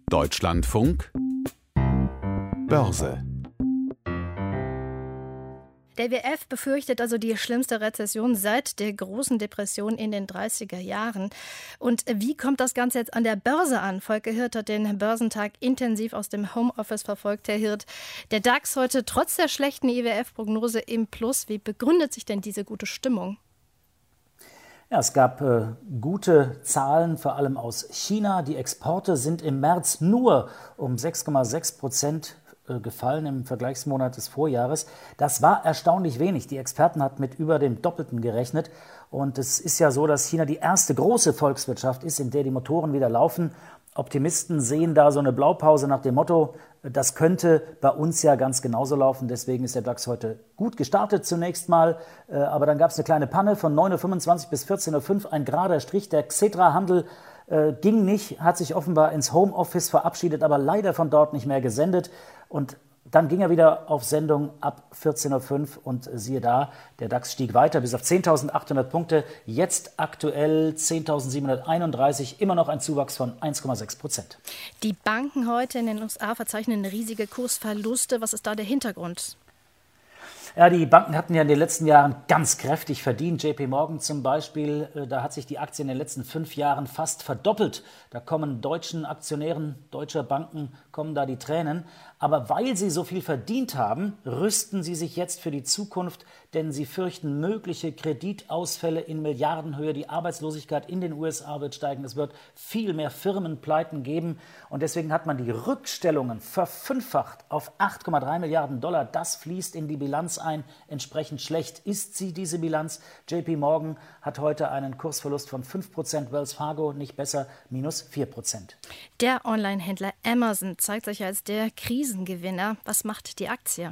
Deutschlandfunk Börse. Der WF befürchtet also die schlimmste Rezession seit der großen Depression in den 30er Jahren. Und wie kommt das Ganze jetzt an der Börse an? Volker Hirt hat den Börsentag intensiv aus dem Homeoffice verfolgt. Herr Hirt, der DAX heute trotz der schlechten IWF-Prognose im Plus. Wie begründet sich denn diese gute Stimmung? Ja, es gab gute Zahlen, vor allem aus China. Die Exporte sind im März nur um 6,6% gefallen im Vergleichsmonat des Vorjahres. Das war erstaunlich wenig. Die Experten hatten mit über dem Doppelten gerechnet. Und es ist ja so, dass China die erste große Volkswirtschaft ist, in der die Motoren wieder laufen. Optimisten sehen da so eine Blaupause nach dem Motto, das könnte bei uns ja ganz genauso laufen. Deswegen ist der DAX heute gut gestartet zunächst mal. Aber dann gab es eine kleine Panne von 9.25 Uhr bis 14.05 Uhr. Ein gerader Strich. Der Xetra-Handel ging nicht, hat sich offenbar ins Homeoffice verabschiedet, aber leider von dort nicht mehr gesendet. Und dann ging er wieder auf Sendung ab 14.05 Uhr und siehe da, der DAX stieg weiter bis auf 10.800 Punkte. Jetzt aktuell 10.731, immer noch ein Zuwachs von 1,6%. Die Banken heute in den USA verzeichnen riesige Kursverluste. Was ist da der Hintergrund? Ja, die Banken hatten ja in den letzten Jahren ganz kräftig verdient. JP Morgan zum Beispiel, da hat sich die Aktie in den letzten 5 Jahren fast verdoppelt. Da kommen deutschen Aktionären deutscher Banken, kommen da die Tränen. Aber weil sie so viel verdient haben, rüsten sie sich jetzt für die Zukunft, denn sie fürchten mögliche Kreditausfälle in Milliardenhöhe. Die Arbeitslosigkeit in den USA wird steigen. Es wird viel mehr Firmenpleiten geben. Und deswegen hat man die Rückstellungen verfünffacht auf 8,3 Milliarden Dollar. Das fließt in die Bilanz ein. Entsprechend schlecht ist sie, diese Bilanz. JP Morgan hat heute einen Kursverlust von 5%, Wells Fargo nicht besser, minus 4%. Der Onlinehändler Amazon zeigt sich als der Krisengewinner. Was macht die Aktie?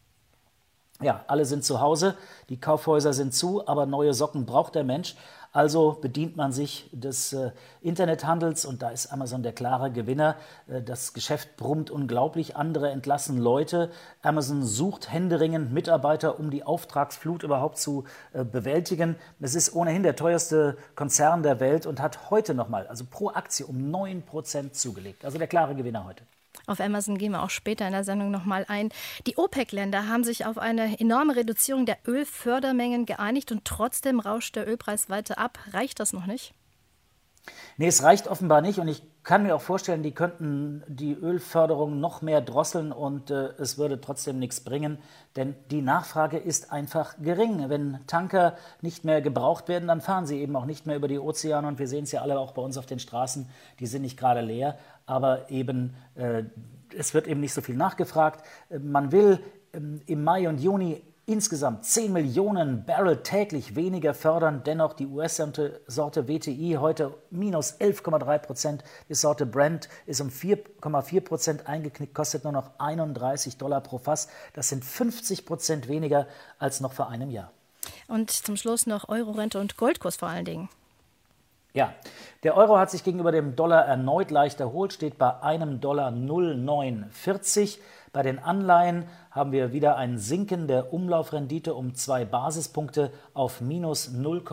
Ja, alle sind zu Hause, die Kaufhäuser sind zu, aber neue Socken braucht der Mensch. Also bedient man sich des Internethandels und da ist Amazon der klare Gewinner. Das Geschäft brummt unglaublich, andere entlassen Leute. Amazon sucht händeringend Mitarbeiter, um die Auftragsflut überhaupt zu bewältigen. Es ist ohnehin der teuerste Konzern der Welt und hat heute nochmal, also pro Aktie um 9% zugelegt. Also der klare Gewinner heute. Auf Amazon gehen wir auch später in der Sendung nochmal ein. Die OPEC-Länder haben sich auf eine enorme Reduzierung der Ölfördermengen geeinigt und trotzdem rauscht der Ölpreis weiter ab. Reicht das noch nicht? Nee, es reicht offenbar nicht und ich kann mir auch vorstellen, die könnten die Ölförderung noch mehr drosseln und es würde trotzdem nichts bringen, denn die Nachfrage ist einfach gering. Wenn Tanker nicht mehr gebraucht werden, dann fahren sie eben auch nicht mehr über die Ozeane und wir sehen es ja alle auch bei uns auf den Straßen, die sind nicht gerade leer, aber eben es wird eben nicht so viel nachgefragt. Man will im Mai und Juni insgesamt 10 Millionen Barrel täglich weniger fördern. Dennoch die US-Sorte WTI heute minus 11,3%. Die Sorte Brent ist um 4,4% eingeknickt, kostet nur noch $31 pro Fass. Das sind 50% weniger als noch vor einem Jahr. Und zum Schluss noch Euro-Rente und Goldkurs vor allen Dingen. Ja, der Euro hat sich gegenüber dem Dollar erneut leicht erholt, steht bei einem Dollar 0,940. Bei den Anleihen haben wir wieder ein Sinken der Umlaufrendite um 2 Basispunkte auf minus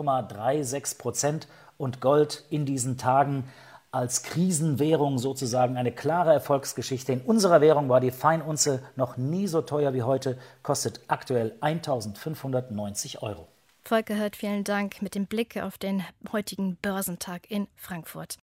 0,36% und Gold in diesen Tagen als Krisenwährung sozusagen eine klare Erfolgsgeschichte. In unserer Währung war die Feinunze noch nie so teuer wie heute, kostet aktuell 1.590 Euro. Volker Hirt, vielen Dank mit dem Blick auf den heutigen Börsentag in Frankfurt.